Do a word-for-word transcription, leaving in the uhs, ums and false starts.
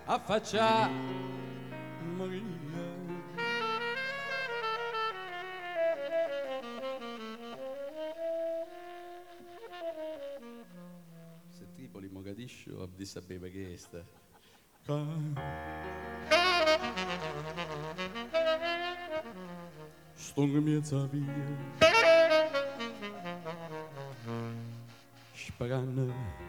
affaccia Maria. Se Tripoli, Mogadiscio, Addis Abeba, che è sta? Stung mezza via Sparana